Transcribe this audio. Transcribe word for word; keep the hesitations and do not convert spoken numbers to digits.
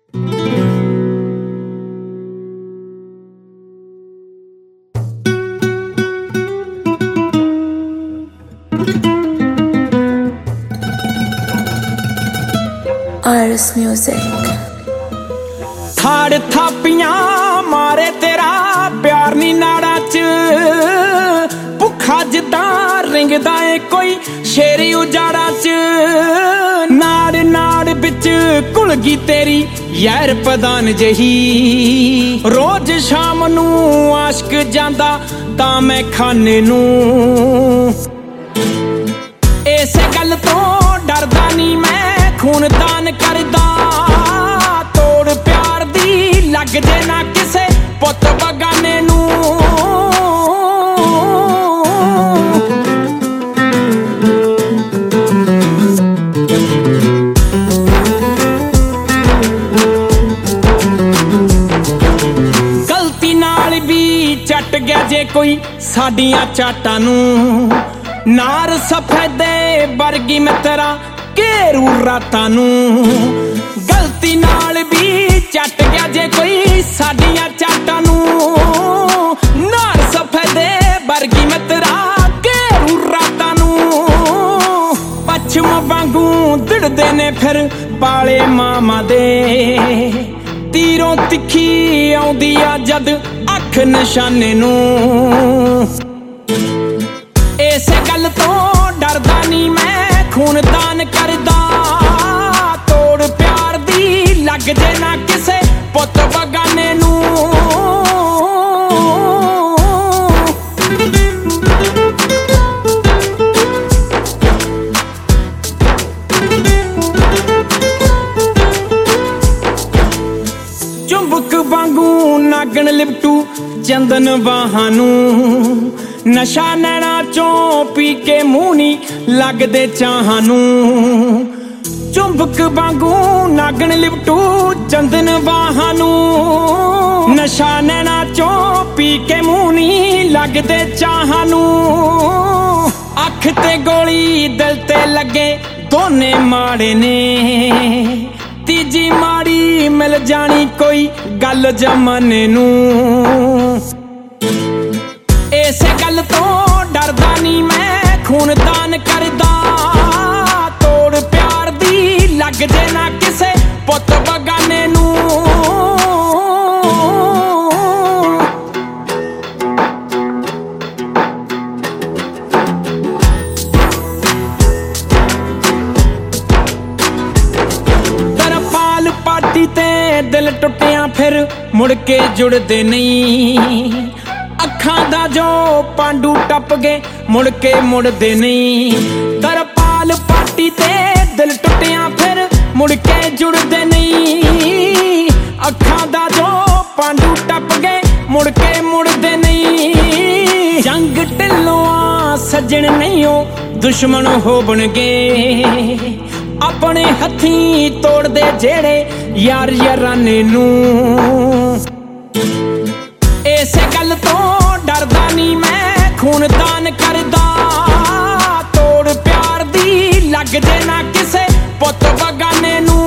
Iris Music। थाड़ थापियां मारे तेरा प्यार नी नाड़ा च, भुखा जिदा रिंगदा है कोई शेरी उजाड़ा च। नाड़ नाड़ बिच घुलगी तेरी यार पदान जही, रोज शाम नू आशक जांदा तां मैं खाने नू। इस गल तो डरदा नी मैं खून दान करदा, तोड़ प्यार दी लग जे ना किसे पुत बगाने नू। गलती नाल भी चट गया जे कोई साडियां चाटां नू, नार सफेदे वर्गी मित्रा घेरू रातां नू। गलती नाल भी चट गया जे कोई साडियां चाटां नू, नार सफेदे वर्गी मित्रा घेरू रातां नू। पछम वांगू दिड़दे ने फिर पाले मामा दे, तीरों तिखी आउंदी आ जद अख निशाने नू। इस गल तो डरदा नी मैं खून दान करदा, तोड़ प्यार दी लग जे ना किसे पुत बगाने नू। चुंबक वांगू नागण लिपटू चंदन बाहां नू, नशा नैना चों पी के मूंह नी लगदे चाहां नू। चुंबक वांगू नागण लिपटू चंदन बाहां नू, नशा नैना चों पी के मूंह नी लगदे चाहां नू। अख ते गोली दिल ते लगे दोने माड़े ने, तीजी माड़ी मिल जानी कोई गल जमाने नू। इस गल तो डरदा नी मैं खून दान करदा, तोड़ प्यार दी लग जे ना किसे पुत बगाने नू। तरपाल पाटी ते दिल टुटिया फिर मुड़ के जुड़दे नहीं, अखां दा जो पांडू टप गए मुड़ के मुड़दे नहीं। तरपाल पाटी ते दिल टुटिया फिर मुड़ के जुड़दे नहीं, अखां दा जो पांडू टप गए मुड़ के मुड़दे नहीं। जंग ढिल्लों आ सज्जन नहीं हो दुश्मन हो बन गए, अपने हथी तोड़ दे जेड़े यार याराने नू। इस गल तो डरदा नी मैं खून दान करदा, तोड़ प्यार दी लग जे ना किसे पुत बगाने नू।